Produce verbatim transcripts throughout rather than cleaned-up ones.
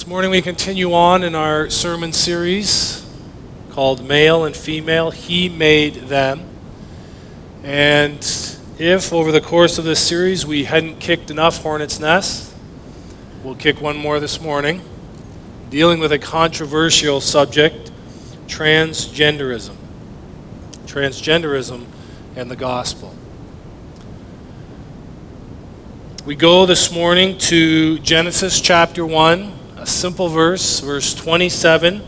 This morning we continue on in our sermon series called Male and Female, He Made Them. And if over the course of this series we hadn't kicked enough hornet's nests, we'll kick one more this morning, dealing with a controversial subject, transgenderism. Transgenderism and the gospel. We go this morning to Genesis chapter one, a simple verse, verse twenty-seven,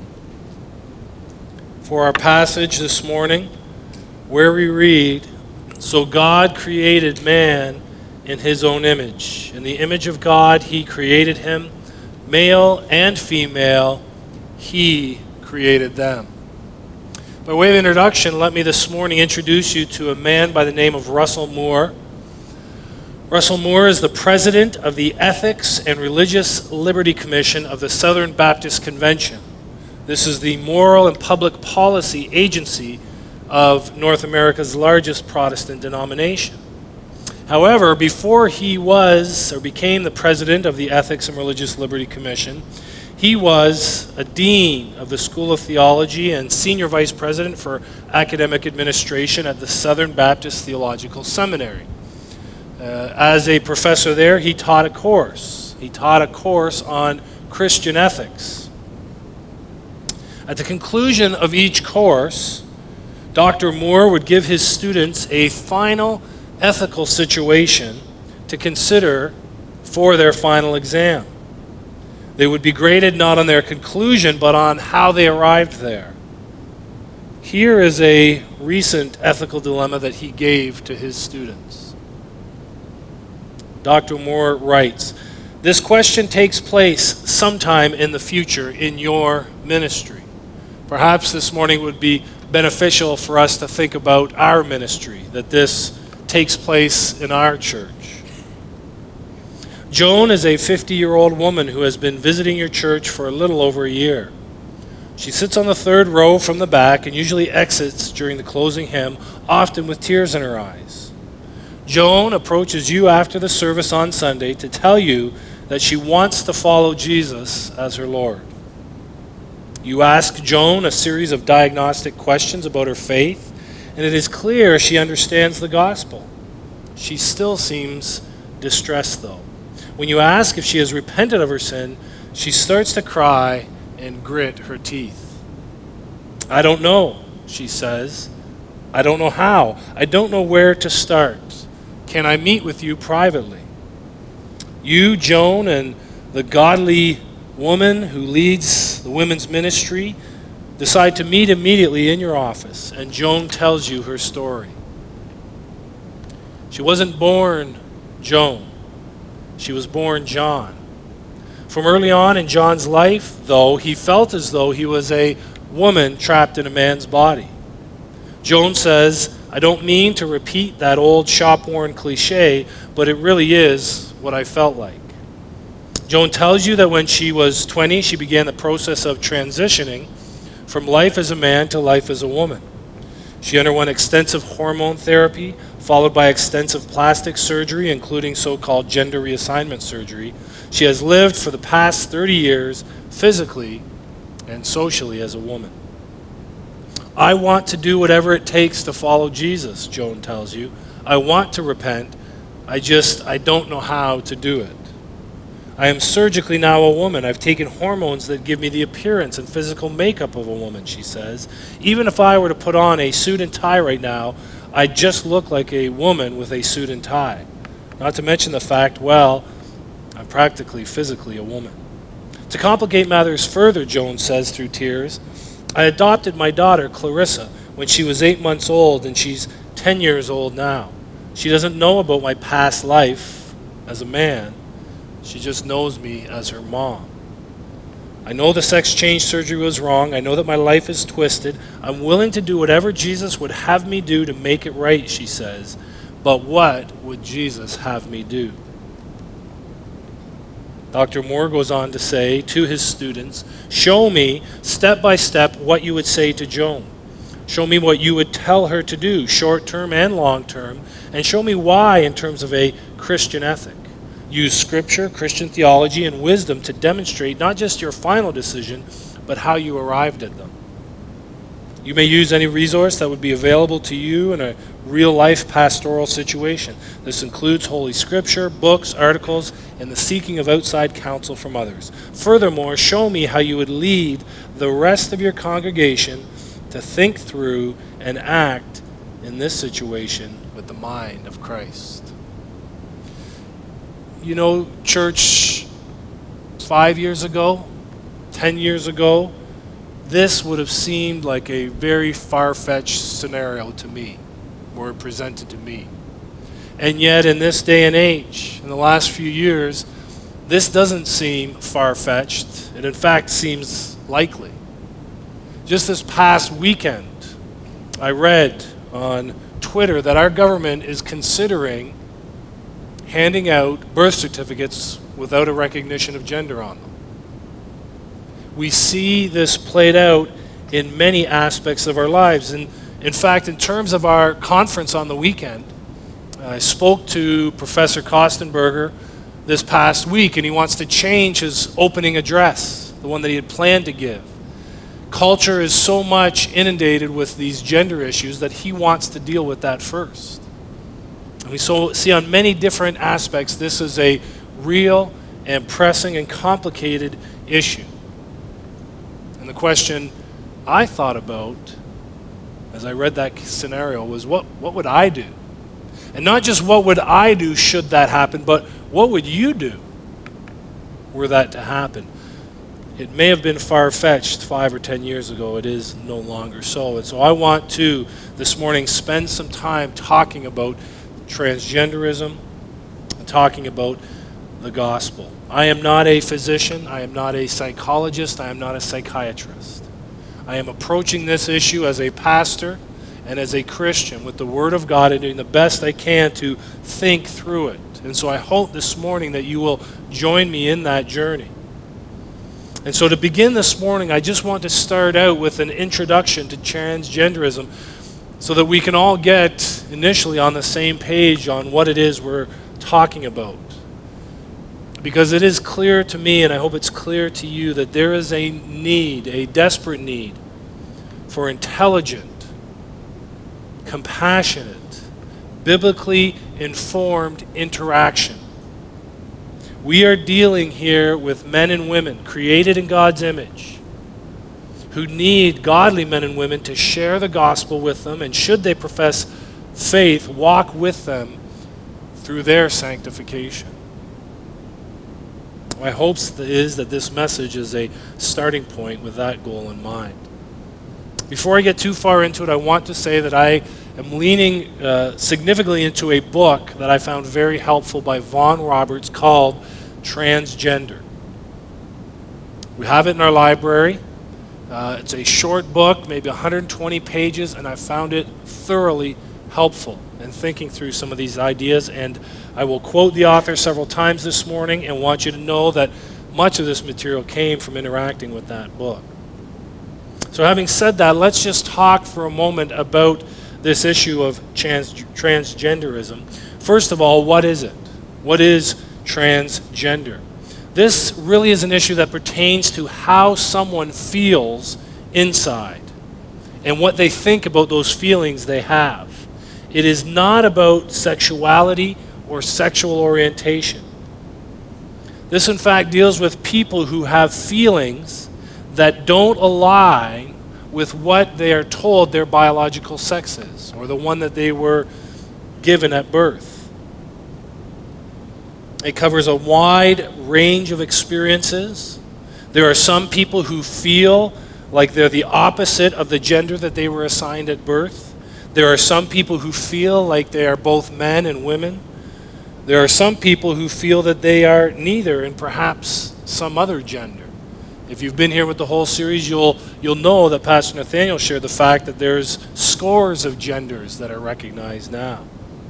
for our passage this morning, where we read, "So God created man in his own image. In the image of God he created him, male and female, he created them." By way of introduction, let me this morning introduce you to a man by the name of Russell Moore. Russell Moore is the president of the Ethics and Religious Liberty Commission of the Southern Baptist Convention. This is the moral and public policy agency of North America's largest Protestant denomination. However, before he was or became the president of the Ethics and Religious Liberty Commission, he was a dean of the School of Theology and senior vice president for academic administration at the Southern Baptist Theological Seminary. Uh, as a professor there, he taught a course. He taught a course on Christian ethics. At the conclusion of each course, Doctor Moore would give his students a final ethical situation to consider for their final exam. They would be graded not on their conclusion, but on how they arrived there. Here is a recent ethical dilemma that he gave to his students. Doctor Moore writes, "This question takes place sometime in the future in your ministry. Perhaps this morning would be beneficial for us to think about our ministry, that this takes place in our church. Joan is a fifty-year-old woman who has been visiting your church for a little over a year. She sits on the third row from the back and usually exits during the closing hymn, often with tears in her eyes. Joan approaches you after the service on Sunday to tell you that she wants to follow Jesus as her Lord. You ask Joan a series of diagnostic questions about her faith, and it is clear she understands the gospel. She still seems distressed, though. When you ask if she has repented of her sin, she starts to cry and grit her teeth. I don't know, she says. I don't know how. I don't know where to start. Can I meet with you privately? You, Joan, and the godly woman who leads the women's ministry decide to meet immediately in your office, and Joan tells you her story. She wasn't born Joan. She was born John. From early on in John's life, though, he felt as though he was a woman trapped in a man's body. Joan says, I don't mean to repeat that old shop-worn cliche, but it really is what I felt like. Joan tells you that when she was twenty, she began the process of transitioning from life as a man to life as a woman. She underwent extensive hormone therapy, followed by extensive plastic surgery, including so-called gender reassignment surgery. She has lived for the past thirty years physically and socially as a woman. I want to do whatever it takes to follow Jesus, Joan tells you. I want to repent. I just, I don't know how to do it. I am surgically now a woman. I've taken hormones that give me the appearance and physical makeup of a woman, she says. Even if I were to put on a suit and tie right now, I'd just look like a woman with a suit and tie. Not to mention the fact, well, I'm practically physically a woman. To complicate matters further, Joan says through tears, I adopted my daughter, Clarissa, when she was eight months old, and she's ten years old now. She doesn't know about my past life as a man. She just knows me as her mom. I know the sex change surgery was wrong. I know that my life is twisted. I'm willing to do whatever Jesus would have me do to make it right, she says. But what would Jesus have me do? Doctor Moore goes on to say to his students, show me step by step what you would say to Joan. Show me what you would tell her to do, short term and long term, and show me why in terms of a Christian ethic. Use Scripture, Christian theology, and wisdom to demonstrate not just your final decision, but how you arrived at them. You may use any resource that would be available to you in a real-life pastoral situation. This includes Holy Scripture, books, articles, and the seeking of outside counsel from others. Furthermore, show me how you would lead the rest of your congregation to think through and act in this situation with the mind of Christ. You know, church, five years ago, ten years ago, this would have seemed like a very far-fetched scenario to me, or presented to me. And yet, in this day and age, in the last few years, this doesn't seem far-fetched. It, in fact, seems likely. Just this past weekend, I read on Twitter that our government is considering handing out birth certificates without a recognition of gender on them. We see this played out in many aspects of our lives. And in fact, in terms of our conference on the weekend, I spoke to Professor Kostenberger this past week, and he wants to change his opening address, the one that he had planned to give. Culture is so much inundated with these gender issues that he wants to deal with that first. And we so see on many different aspects this is a real and pressing and complicated issue. And the question I thought about as I read that scenario was, what, what would I do? And not just what would I do should that happen, but what would you do were that to happen? It may have been far-fetched five or ten years ago. It is no longer so. And so I want to, this morning, spend some time talking about transgenderism, and talking about the gospel. I am not a physician. I am not a psychologist. I am not a psychiatrist. I am approaching this issue as a pastor and as a Christian with the Word of God and doing the best I can to think through it. And so I hope this morning that you will join me in that journey. And so to begin this morning, I just want to start out with an introduction to transgenderism so that we can all get initially on the same page on what it is we're talking about. Because it is clear to me, and I hope it's clear to you, that there is a need, a desperate need, for intelligent, compassionate, biblically informed interaction. We are dealing here with men and women created in God's image who need godly men and women to share the gospel with them, and should they profess faith, walk with them through their sanctification. My hope is that this message is a starting point with that goal in mind. Before I get too far into it, I want to say that I am leaning uh, significantly into a book that I found very helpful by Vaughn Roberts called Transgender. We have it in our library. Uh, it's a short book, maybe one hundred twenty pages, and I found it thoroughly helpful in thinking through some of these ideas. And I will quote the author several times this morning and want you to know that much of this material came from interacting with that book. So having said that, let's just talk for a moment about this issue of trans- transgenderism. First of all, what is it? What is transgender? This really is an issue that pertains to how someone feels inside and what they think about those feelings they have. It is not about sexuality or sexual orientation. This, in fact, deals with people who have feelings that don't align with what they are told their biological sex is, or the one that they were given at birth. It covers a wide range of experiences. There are some people who feel like they're the opposite of the gender that they were assigned at birth. There are some people who feel like they are both men and women. There are some people who feel that they are neither and perhaps some other gender. If you've been here with the whole series, you'll you'll know that Pastor Nathaniel shared the fact that there's scores of genders that are recognized now.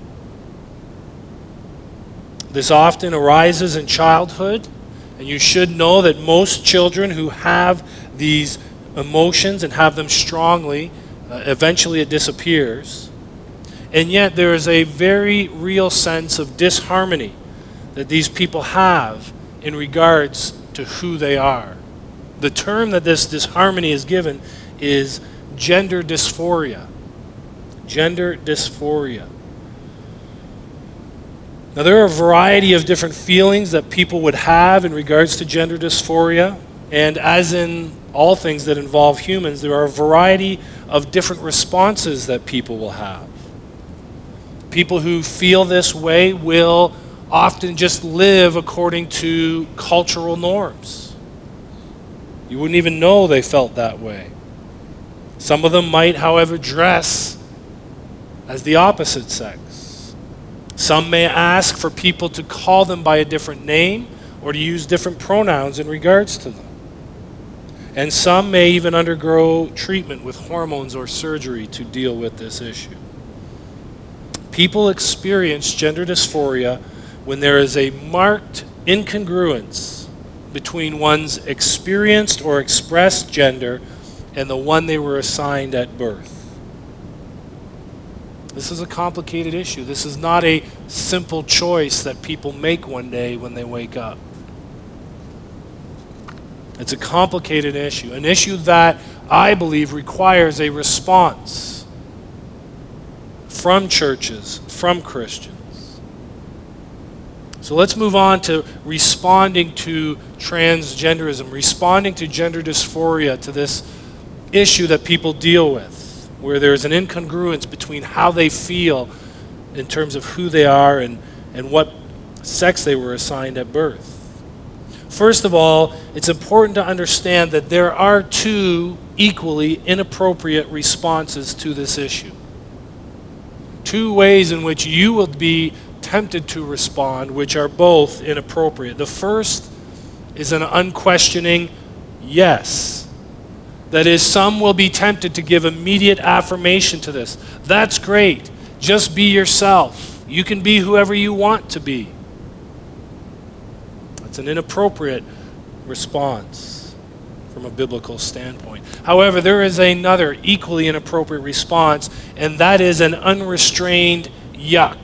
This often arises in childhood, and you should know that most children who have these emotions and have them strongly, uh, eventually it disappears. And yet there is a very real sense of disharmony that these people have in regards to who they are. The term that this disharmony is given is gender dysphoria. Gender dysphoria. Now, there are a variety of different feelings that people would have in regards to gender dysphoria, and as in all things that involve humans, there are a variety of different responses that people will have. People who feel this way will often just live according to cultural norms. You wouldn't even know they felt that way. Some of them might, however, dress as the opposite sex. Some may ask for people to call them by a different name or to use different pronouns in regards to them. And some may even undergo treatment with hormones or surgery to deal with this issue. People experience gender dysphoria when there is a marked incongruence between one's experienced or expressed gender and the one they were assigned at birth. This is a complicated issue. This is not a simple choice that people make one day when they wake up. It's a complicated issue, an issue that I believe requires a response from churches, from Christians. So let's move on to responding to transgenderism, responding to gender dysphoria, to this issue that people deal with, where there's an incongruence between how they feel in terms of who they are and, and what sex they were assigned at birth. First of all, it's important to understand that there are two equally inappropriate responses to this issue. Two ways in which you will be tempted to respond, which are both inappropriate. The first is an unquestioning yes. That is, some will be tempted to give immediate affirmation to this. That's great. Just be yourself. You can be whoever you want to be. It's an inappropriate response from a biblical standpoint. However, there is another equally inappropriate response, and that is an unrestrained yuck,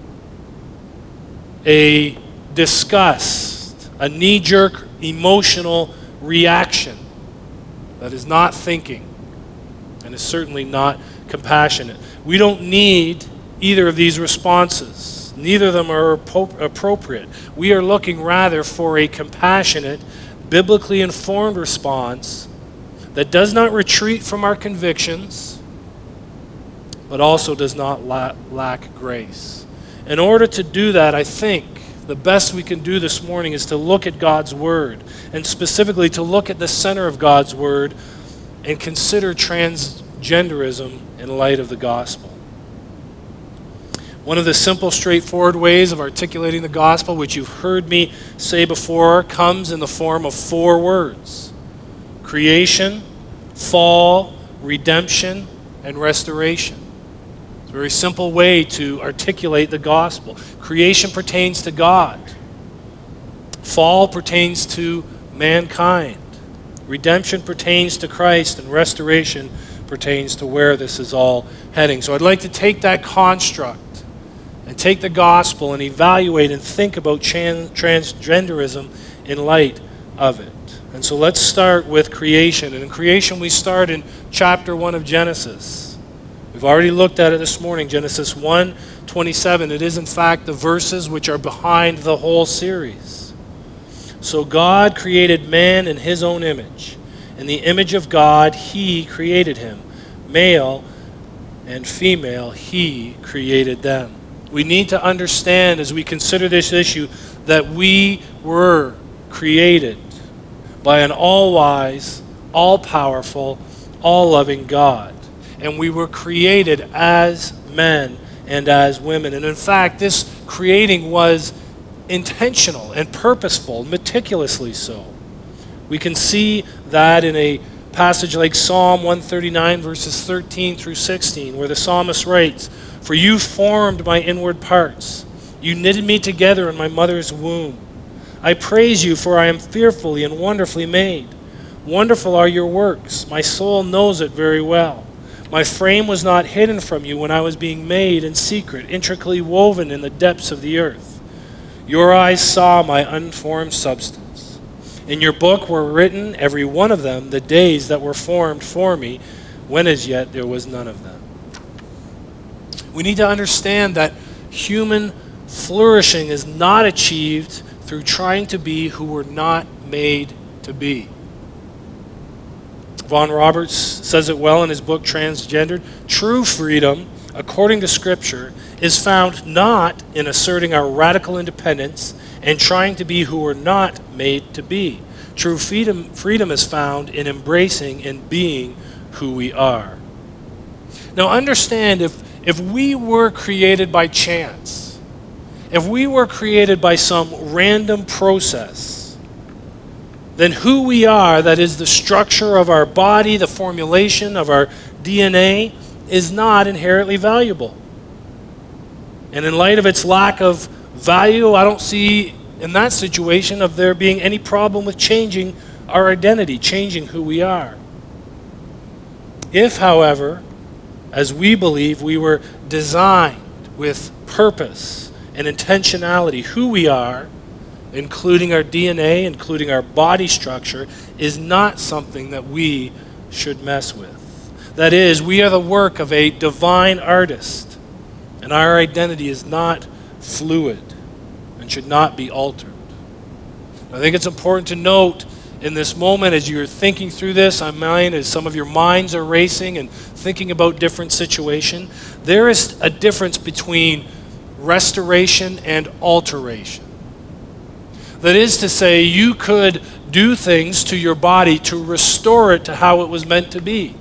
a disgust, a knee-jerk emotional reaction that is not thinking and is certainly not compassionate. We don't need either of these responses. Neither of them are appropriate. We are looking rather for a compassionate, biblically informed response that does not retreat from our convictions, but also does not la- lack grace. In order to do that, I think the best we can do this morning is to look at God's Word, and specifically to look at the center of God's Word and consider transgenderism in light of the gospel. One of the simple, straightforward ways of articulating the gospel, which you've heard me say before, comes in the form of four words: creation, fall, redemption, and restoration. It's a very simple way to articulate the gospel. Creation pertains to God. Fall pertains to mankind. Redemption pertains to Christ, and restoration pertains to where this is all heading. So I'd like to take that construct and take the gospel and evaluate and think about trans- transgenderism in light of it. And so let's start with creation. And in creation, we start in chapter one of Genesis. We've already looked at it this morning, Genesis one twenty-seven. It is, in fact, the verses which are behind the whole series. So God created man in his own image. In the image of God, he created him. Male and female, he created them. We need to understand, as we consider this issue, that we were created by an all-wise, all-powerful, all-loving God. And we were created as men and as women. And in fact, this creating was intentional and purposeful, meticulously so. We can see that in a passage like Psalm one thirty-nine, verses thirteen through sixteen, where the psalmist writes, "For you formed my inward parts. You knitted me together in my mother's womb. I praise you, for I am fearfully and wonderfully made. Wonderful are your works. My soul knows it very well. My frame was not hidden from you when I was being made in secret, intricately woven in the depths of the earth. Your eyes saw my unformed substance. In your book were written, every one of them, the days that were formed for me, when as yet there was none of them. We need to understand that human flourishing is not achieved through trying to be who we're not made to be. Vaughan Roberts says it well in his book, Transgendered. True freedom, according to Scripture, is found not in asserting our radical independence and trying to be who we're not made to be. True freedom, freedom is found in embracing and being who we are. Now understand, if, if we were created by chance, if we were created by some random process, then who we are, that is the structure of our body, the formulation of our D N A, is not inherently valuable. And in light of its lack of value, I don't see in that situation of there being any problem with changing our identity, changing who we are. If, however, as we believe, we were designed with purpose and intentionality, who we are, including our D N A, including our body structure, is not something that we should mess with. That is, we are the work of a divine artist, and our identity is not fluid and should not be altered. I think it's important to note in this moment, as you're thinking through this, on mine, as some of your minds are racing and thinking about different situations, there is a difference between restoration and alteration. That is to say, you could do things to your body to restore it to how it was meant to be.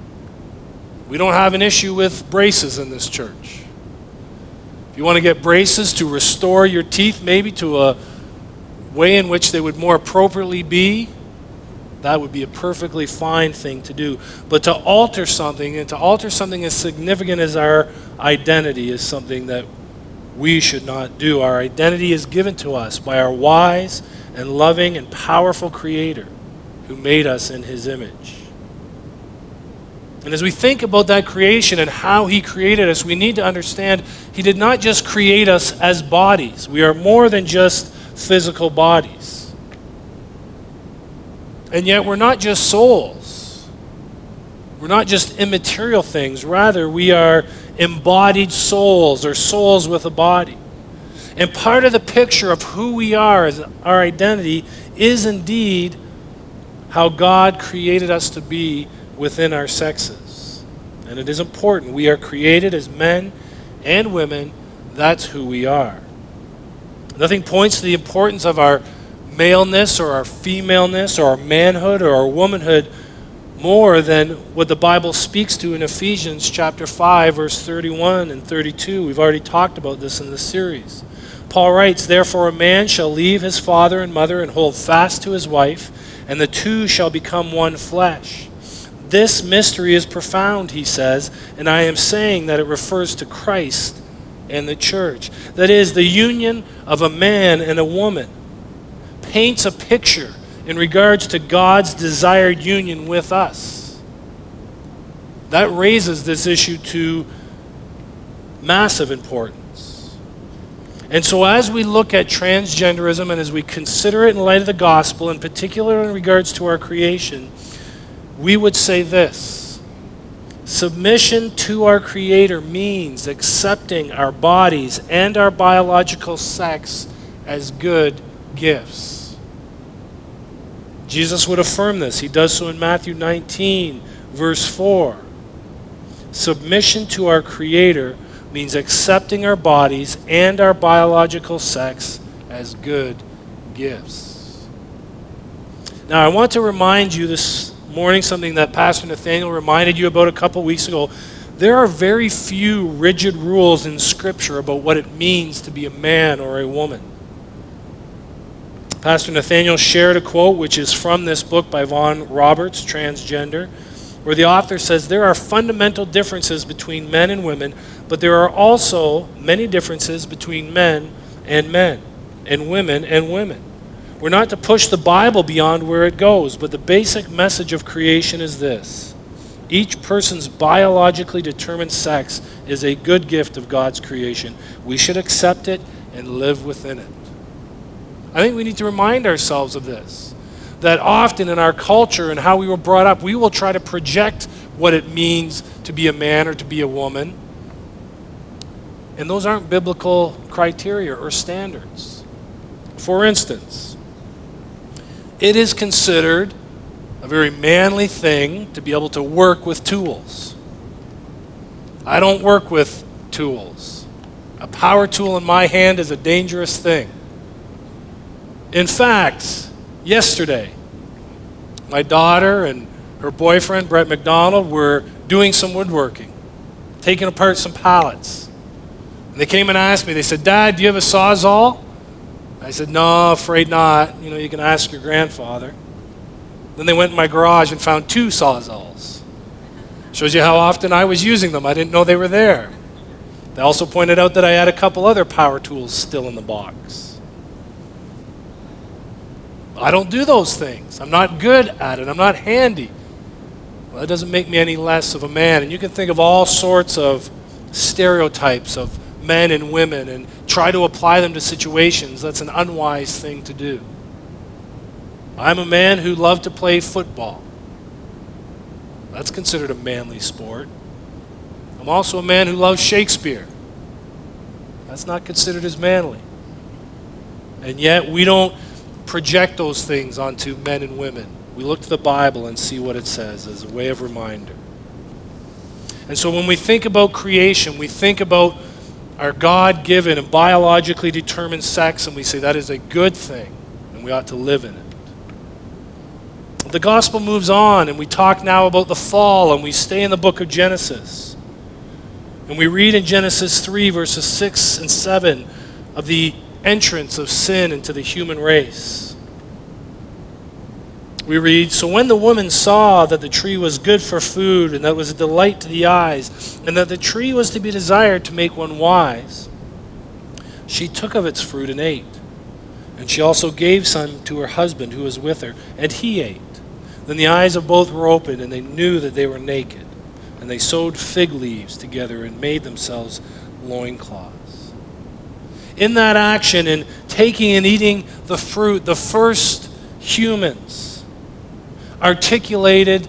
We don't have an issue with braces in this church. If you want to get braces to restore your teeth maybe to a way in which they would more appropriately be, that would be a perfectly fine thing to do. But to alter something, and to alter something as significant as our identity, is something that we should not do. Our identity is given to us by our wise and loving and powerful Creator who made us in His image. And as we think about that creation and how He created us, we need to understand He did not just create us as bodies. We are more than just physical bodies. And yet we're not just souls. We're not just immaterial things. Rather, we are embodied souls, or souls with a body. And part of the picture of who we are, as our identity, is indeed how God created us to be within our sexes. And it is important. We are created as men and women. That's who we are. Nothing points to the importance of our maleness or our femaleness or our manhood or our womanhood more than what the Bible speaks to in Ephesians chapter five, verse thirty-one and thirty-two. We've already talked about this in the series. Paul writes, "Therefore a man shall leave his father and mother and hold fast to his wife, and the two shall become one flesh. This mystery is profound," he says, and I am saying that it refers to Christ and the church. That is, the union of a man and a woman paints a picture in regards to God's desired union with us. That raises this issue to massive importance. And so as we look at transgenderism and as we consider it in light of the gospel, in particular in regards to our creation, we would say this: submission to our Creator means accepting our bodies and our biological sex as good gifts. Jesus would affirm this. He does so in Matthew nineteen, verse four. Submission to our Creator means accepting our bodies and our biological sex as good gifts. Now, I want to remind you this morning something that Pastor Nathaniel reminded you about a couple weeks ago. There are very few rigid rules in Scripture about what it means to be a man or a woman. Pastor Nathaniel shared a quote which is from this book by Vaughan Roberts, Transgender, where the author says, "There are fundamental differences between men and women, but there are also many differences between men and men, and women and women. We're not to push the Bible beyond where it goes, but the basic message of creation is this: each person's biologically determined sex is a good gift of God's creation. We should accept it and live within it." I think we need to remind ourselves of this, that often in our culture and how we were brought up, we will try to project what it means to be a man or to be a woman. And those aren't biblical criteria or standards. For instance, it is considered a very manly thing to be able to work with tools. I don't work with tools. A power tool in my hand is a dangerous thing. In fact, yesterday, my daughter and her boyfriend, Brett McDonald, were doing some woodworking, taking apart some pallets. And they came and asked me, they said, "Dad, do you have a Sawzall?" I said, "No, afraid not. You know, you can ask your grandfather." Then they went in my garage and found two Sawzalls. Shows you how often I was using them. I didn't know they were there. They also pointed out that I had a couple other power tools still in the box. I don't do those things. I'm not good at it. I'm not handy. Well, that doesn't make me any less of a man. And you can think of all sorts of stereotypes of men and women and try to apply them to situations. That's an unwise thing to do. I'm a man who loved to play football. That's considered a manly sport. I'm also a man who loves Shakespeare. That's not considered as manly. And yet we don't project those things onto men and women. We look to the Bible and see what it says as a way of reminder. And so when we think about creation, we think about our God-given and biologically determined sex, and we say that is a good thing, and we ought to live in it. The gospel moves on, and we talk now about the fall, and we stay in the book of Genesis. And we read in Genesis three, verses six and seven, of the entrance of sin into the human race. We read, "So when the woman saw that the tree was good for food, and that it was a delight to the eyes, and that the tree was to be desired to make one wise, she took of its fruit and ate. And she also gave some to her husband who was with her, and he ate. Then the eyes of both were opened, and they knew that they were naked. And they sewed fig leaves together and made themselves loincloths." In that action, in taking and eating the fruit, the first humans articulated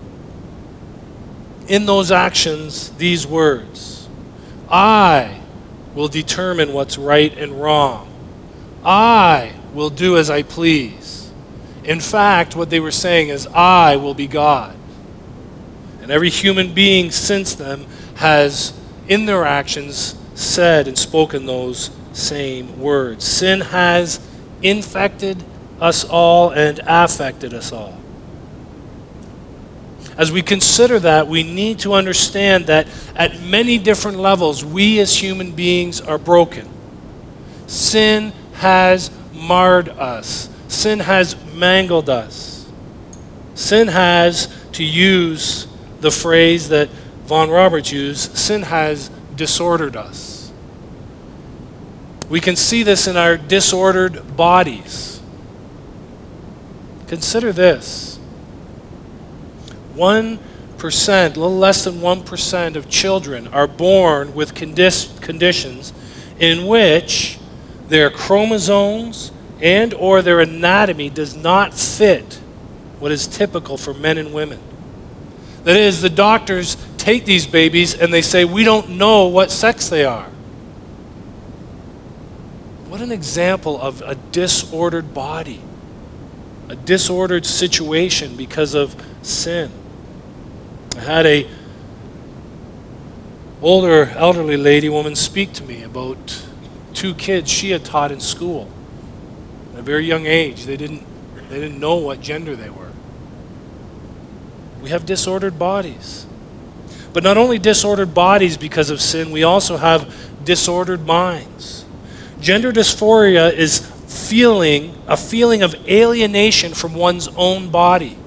in those actions these words: "I will determine what's right and wrong. I will do as I please." In fact, what they were saying is, "I will be God." And every human being since them has, in their actions, said and spoken those same words. Sin has infected us all and affected us all. As we consider that, we need to understand that at many different levels, we as human beings are broken. Sin has marred us. Sin has mangled us. Sin has, to use the phrase that Von Roberts used, sin has disordered us. We can see this in our disordered bodies. Consider this. One percent, a little less than one percent of children are born with condi- conditions in which their chromosomes and or their anatomy does not fit what is typical for men and women. That is, the doctors take these babies and they say, "We don't know what sex they are." What an example of a disordered body, a disordered situation because of sin. I had a older elderly lady woman speak to me about two kids she had taught in school. At a very young age, they didn't they didn't know what gender they were. We have disordered bodies. But not only disordered bodies because of sin, we also have disordered minds. Gender dysphoria is feeling a feeling of alienation from one's own body.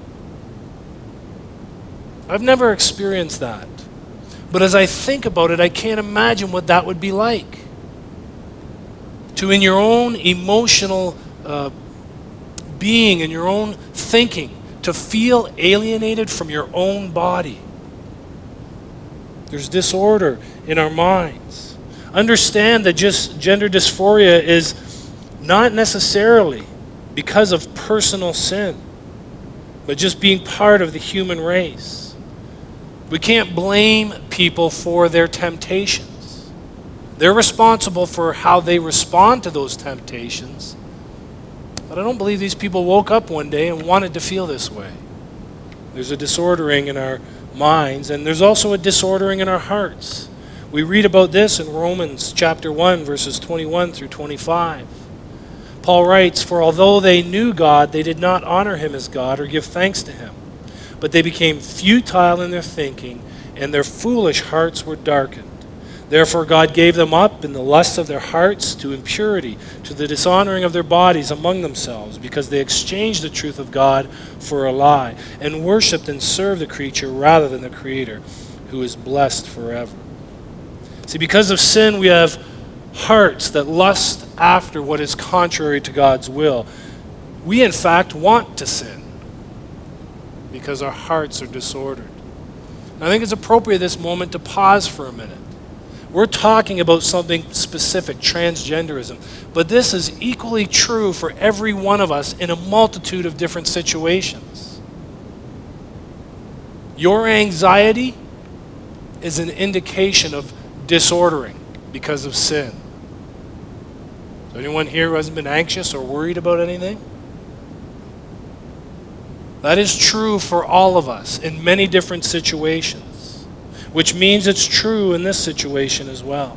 I've never experienced that. But as I think about it, I can't imagine what that would be like. To, in your own emotional uh, being, in your own thinking, to feel alienated from your own body. There's disorder in our minds. Understand that just gender dysphoria is not necessarily because of personal sin, but just being part of the human race. We can't blame people for their temptations. They're responsible for how they respond to those temptations. But I don't believe these people woke up one day and wanted to feel this way. There's a disordering in our minds, and there's also a disordering in our hearts. We read about this in Romans chapter one, verses twenty-one through twenty-five. Paul writes, "For although they knew God, they did not honor him as God or give thanks to him. But they became futile in their thinking, and their foolish hearts were darkened. Therefore God gave them up in the lusts of their hearts to impurity, to the dishonoring of their bodies among themselves, because they exchanged the truth of God for a lie, and worshipped and served the creature rather than the Creator, who is blessed forever." See, because of sin, we have hearts that lust after what is contrary to God's will. We, in fact, want to sin because our hearts are disordered. And I think it's appropriate at this moment to pause for a minute. We're talking about something specific, transgenderism, but this is equally true for every one of us in a multitude of different situations. Your anxiety is an indication of disordering because of sin. Is there anyone here who hasn't been anxious or worried about anything? That is true for all of us in many different situations, which means it's true in this situation as well.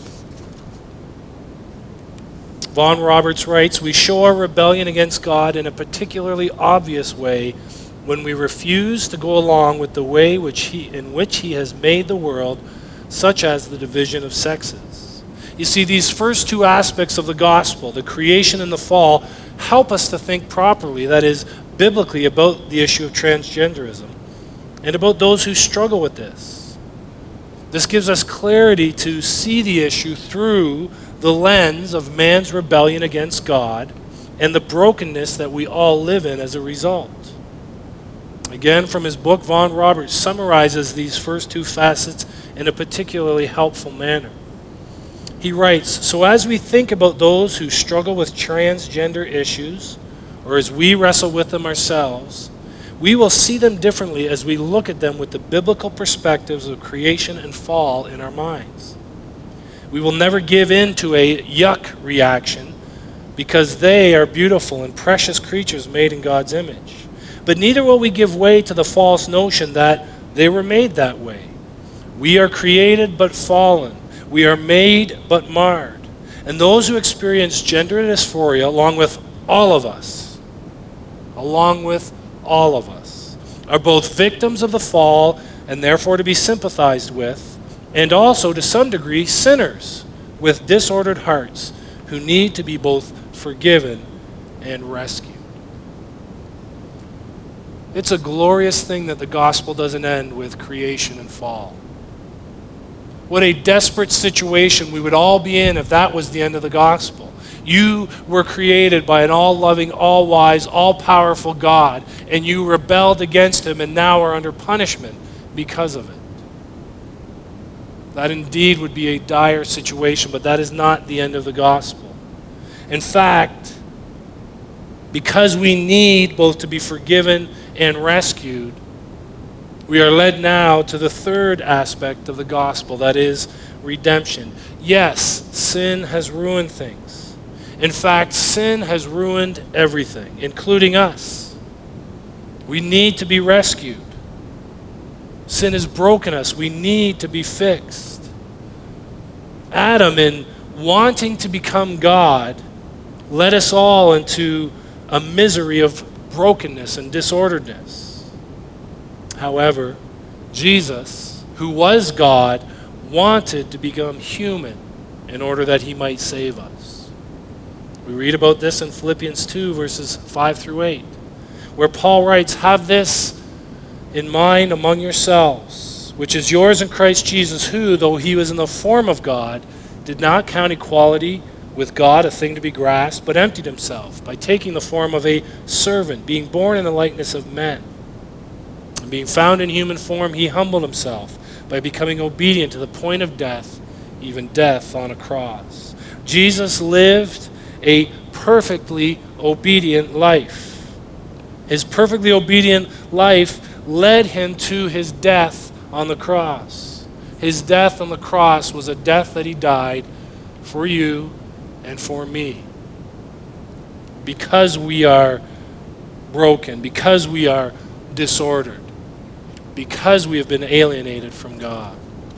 Vaughan Roberts writes, "We show our rebellion against God in a particularly obvious way when we refuse to go along with the way which he, in which he has made the world, such as the division of sexes." You see, these first two aspects of the gospel, the creation and the fall, help us to think properly, that is, biblically, about the issue of transgenderism and about those who struggle with this. This gives us clarity to see the issue through the lens of man's rebellion against God and the brokenness that we all live in as a result. Again, from his book, Vaughan Roberts summarizes these first two facets in a particularly helpful manner. He writes, "So as we think about those who struggle with transgender issues, or as we wrestle with them ourselves, we will see them differently as we look at them with the biblical perspectives of creation and fall in our minds. We will never give in to a yuck reaction because they are beautiful and precious creatures made in God's image. But neither will we give way to the false notion that they were made that way. We are created but fallen. We are made but marred. And those who experience gender dysphoria, along with all of us, along with all of us, are both victims of the fall and therefore to be sympathized with, and also to some degree sinners with disordered hearts who need to be both forgiven and rescued." It's a glorious thing that the gospel doesn't end with creation and fall. What a desperate situation we would all be in if that was the end of the gospel. You were created by an all-loving, all-wise, all-powerful God, and you rebelled against him and now are under punishment because of it. That indeed would be a dire situation, but that is not the end of the gospel. In fact, because we need both to be forgiven and rescued, we are led now to the third aspect of the gospel, that is redemption. Yes, sin has ruined things. In fact, sin has ruined everything, including us. We need to be rescued. Sin has broken us. We need to be fixed. Adam, in wanting to become God, led us all into a misery of brokenness and disorderedness. However, Jesus, who was God, wanted to become human in order that he might save us. We read about this in Philippians two, verses five through eight, where Paul writes, "Have this in mind among yourselves, which is yours in Christ Jesus, who, though he was in the form of God, did not count equality with God a thing to be grasped, but emptied himself by taking the form of a servant, being born in the likeness of men. And being found in human form, he humbled himself by becoming obedient to the point of death, even death on a cross." Jesus lived a perfectly obedient life. His perfectly obedient life led him to his death on the cross. His death on the cross was a death that he died for you and for me. Because we are broken, because we are disordered, because we have been alienated from God.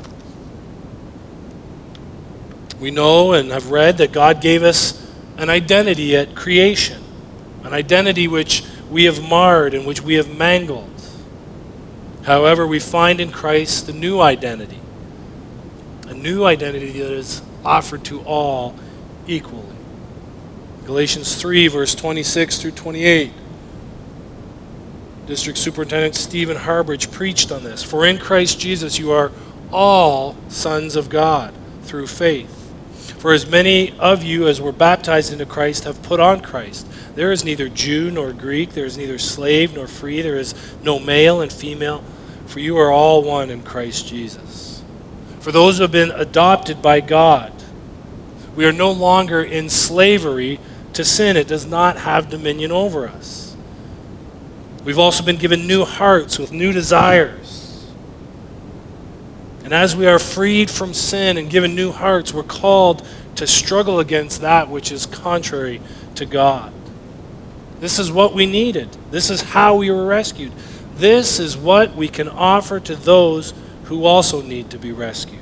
We know and have read that God gave us an identity at creation, an identity which we have marred and which we have mangled. However, we find in Christ a new identity, a new identity that is offered to all equally. Galatians three, verse twenty-six through twenty-eight. District Superintendent Stephen Harbridge preached on this. For in Christ Jesus you are all sons of God through faith. For as many of you as were baptized into Christ have put on Christ. There is neither Jew nor Greek, there is neither slave nor free, there is no male and female, for you are all one in Christ Jesus. For those who have been adopted by God, we are no longer in slavery to sin. It does not have dominion over us. We've also been given new hearts with new desires. And as we are freed from sin and given new hearts, we're called to struggle against that which is contrary to God. This is what we needed. This is how we were rescued. This is what we can offer to those who also need to be rescued.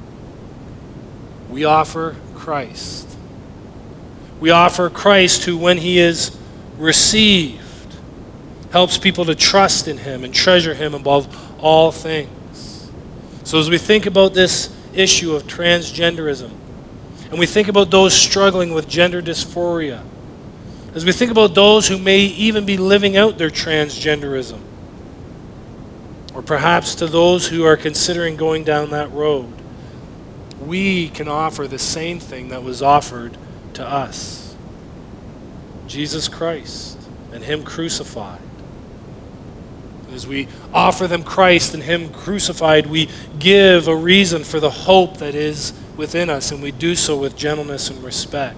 We offer Christ. We offer Christ who, when he is received, helps people to trust in him and treasure him above all things. So as we think about this issue of transgenderism, and we think about those struggling with gender dysphoria, as we think about those who may even be living out their transgenderism, or perhaps to those who are considering going down that road, we can offer the same thing that was offered to us. Jesus Christ and him crucified. As we offer them Christ and him crucified, we give a reason for the hope that is within us, and we do so with gentleness and respect.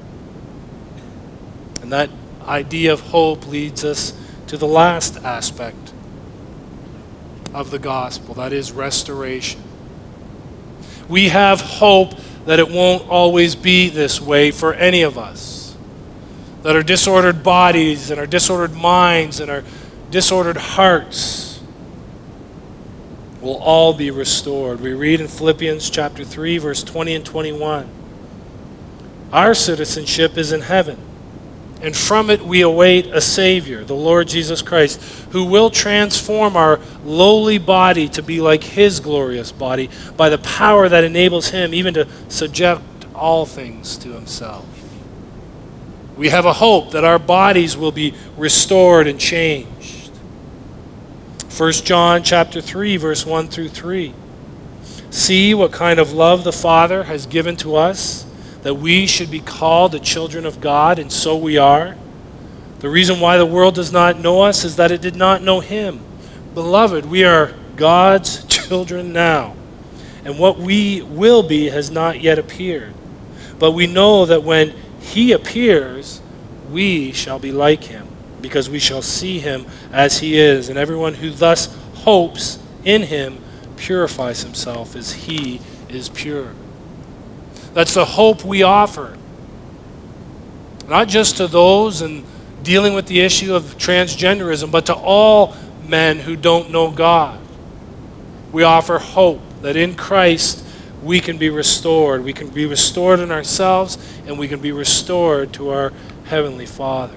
And that idea of hope leads us to the last aspect of the gospel, that is restoration. We have hope that it won't always be this way for any of us, that our disordered bodies and our disordered minds and our disordered hearts will all be restored. We read in Philippians chapter three, verse twenty and twenty-one, our citizenship is in heaven, and from it we await a Savior, the Lord Jesus Christ, who will transform our lowly body to be like his glorious body by the power that enables him even to subject all things to himself. We have a hope that our bodies will be restored and changed. First John chapter three, verse one through three. See what kind of love the Father has given to us, that we should be called the children of God, and so we are. The reason why the world does not know us is that it did not know him. Beloved, we are God's children now, and what we will be has not yet appeared. But we know that when he appears, we shall be like him, because we shall see him as he is. And everyone who thus hopes in him purifies himself as he is pure. That's the hope we offer. Not just to those and dealing with the issue of transgenderism, but to all men who don't know God. We offer hope that in Christ we can be restored. We can be restored in ourselves, and we can be restored to our Heavenly Father.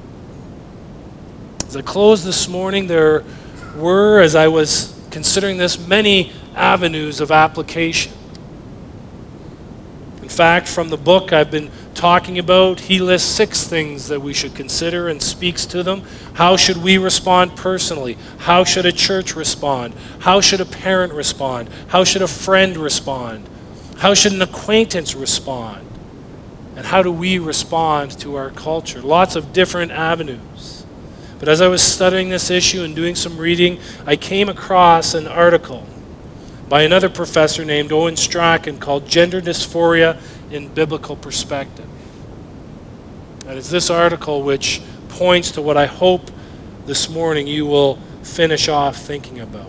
As I close this morning, there were, as I was considering this, many avenues of application. In fact, from the book I've been talking about, he lists six things that we should consider and speaks to them. How should we respond personally? How should a church respond? How should a parent respond? How should a friend respond? How should an acquaintance respond? And how do we respond to our culture? Lots of different avenues. But as I was studying this issue and doing some reading, I came across an article by another professor named Owen Strachan called Gender Dysphoria in Biblical Perspective. And it's this article which points to what I hope this morning you will finish off thinking about.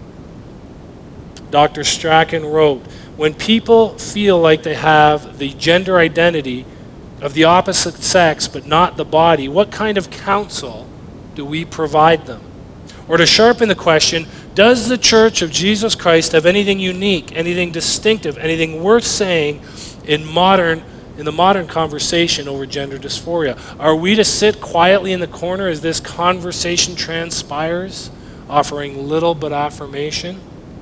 Doctor Strachan wrote, "When people feel like they have the gender identity of the opposite sex but not the body, what kind of counsel do we provide them?" Or to sharpen the question, does the Church of Jesus Christ have anything unique, anything distinctive, anything worth saying in modern in the modern conversation over gender dysphoria? Are we to sit quietly in the corner as this conversation transpires, offering little but affirmation?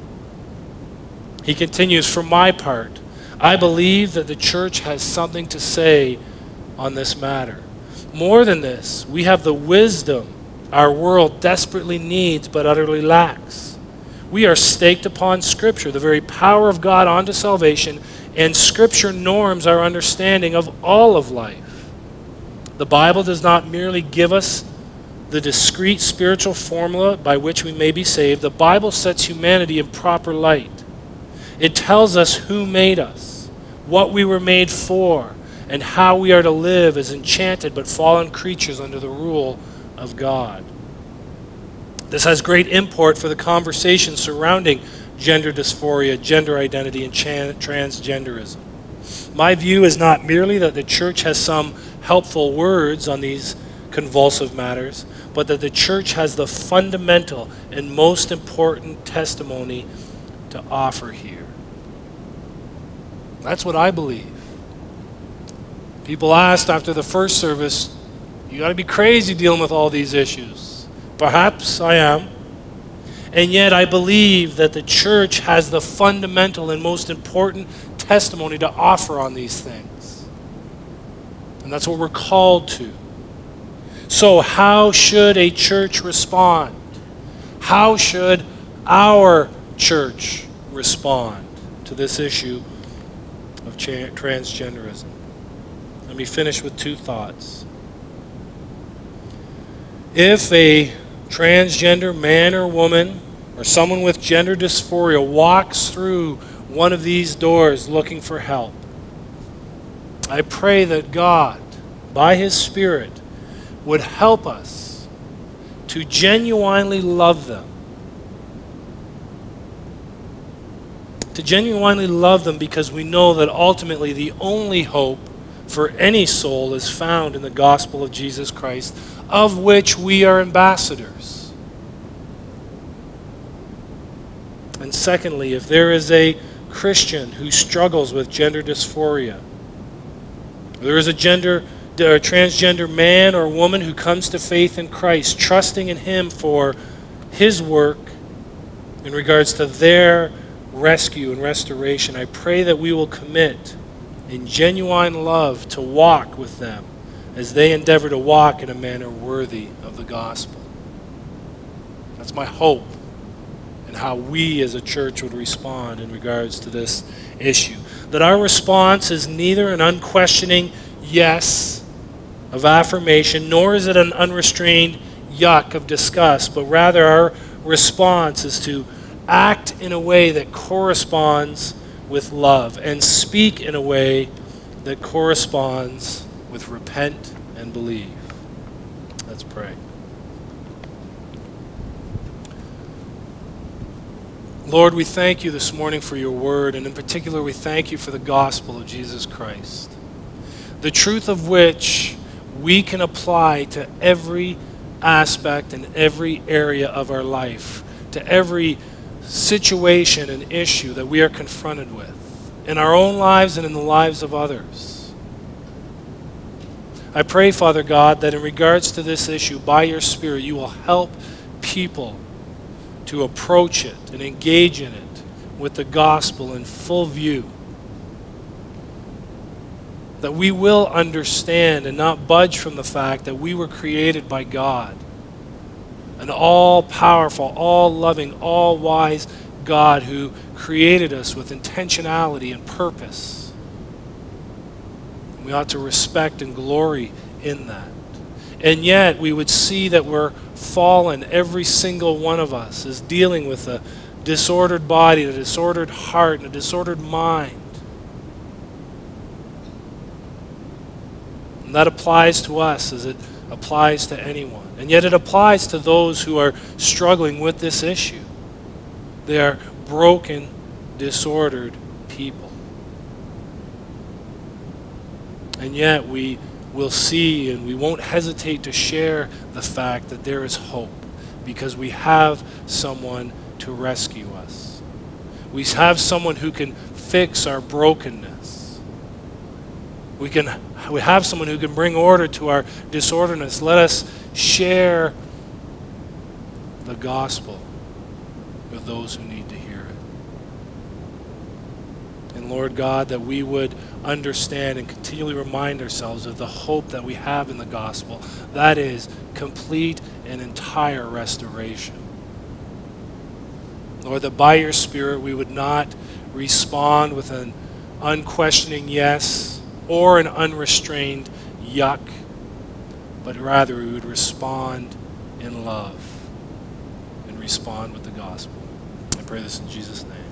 He continues, "For my part, I believe that the church has something to say on this matter. More than this, we have the wisdom our world desperately needs but utterly lacks. We are staked upon Scripture, the very power of God unto salvation, and Scripture norms our understanding of all of life. The Bible does not merely give us the discrete spiritual formula by which we may be saved. The Bible sets humanity in proper light. It tells us who made us, what we were made for, and how we are to live as enchanted but fallen creatures under the rule of God. This has great import for the conversation surrounding gender dysphoria, gender identity, and chan- transgenderism. My view is not merely that the church has some helpful words on these convulsive matters, but that the church has the fundamental and most important testimony to offer here." That's what I believe. People asked after the first service, "You got to be crazy dealing with all these issues." Perhaps I am. And yet I believe that the church has the fundamental and most important testimony to offer on these things. And that's what we're called to. So how should a church respond? How should our church respond to this issue of cha- transgenderism? Let me finish with two thoughts. If a transgender man or woman or someone with gender dysphoria walks through one of these doors looking for help, I pray that God, by His Spirit, would help us to genuinely love them. To genuinely love them because we know that ultimately the only hope for any soul is found in the gospel of Jesus Christ, of which we are ambassadors. And secondly, if there is a Christian who struggles with gender dysphoria, there is a gender or a transgender man or woman who comes to faith in Christ, trusting in Him for His work in regards to their rescue and restoration, I pray that we will commit in genuine love to walk with them as they endeavor to walk in a manner worthy of the gospel. That's my hope and how we as a church would respond in regards to this issue. That our response is neither an unquestioning yes of affirmation, nor is it an unrestrained yuck of disgust, but rather our response is to act in a way that corresponds with love and speak in a way that corresponds with repent and believe. Let's pray. Lord, we thank you this morning for your word, and in particular we thank you for the gospel of Jesus Christ, the truth of which we can apply to every aspect and every area of our life, to every situation and issue that we are confronted with in our own lives and in the lives of others. I pray, Father God, that in regards to this issue, by your Spirit, you will help people to approach it and engage in it with the gospel in full view. That we will understand and not budge from the fact that we were created by God, an all-powerful, all-loving, all-wise God who created us with intentionality and purpose. We ought to respect and glory in that. And yet we would see that we're fallen. Every single one of us is dealing with a disordered body, a disordered heart, and a disordered mind. And that applies to us as it applies to anyone. And yet it applies to those who are struggling with this issue. They are broken, disordered people. And yet we will see and we won't hesitate to share the fact that there is hope because we have someone to rescue us. We have someone who can fix our brokenness. We can we have someone who can bring order to our disorderness. Let us share the gospel with those who need to hear it. And Lord God, that we would understand and continually remind ourselves of the hope that we have in the gospel. That is complete and entire restoration. Lord, that by your Spirit we would not respond with an unquestioning yes or an unrestrained yuck, but rather we would respond in love and respond with the gospel. I pray this in Jesus' name.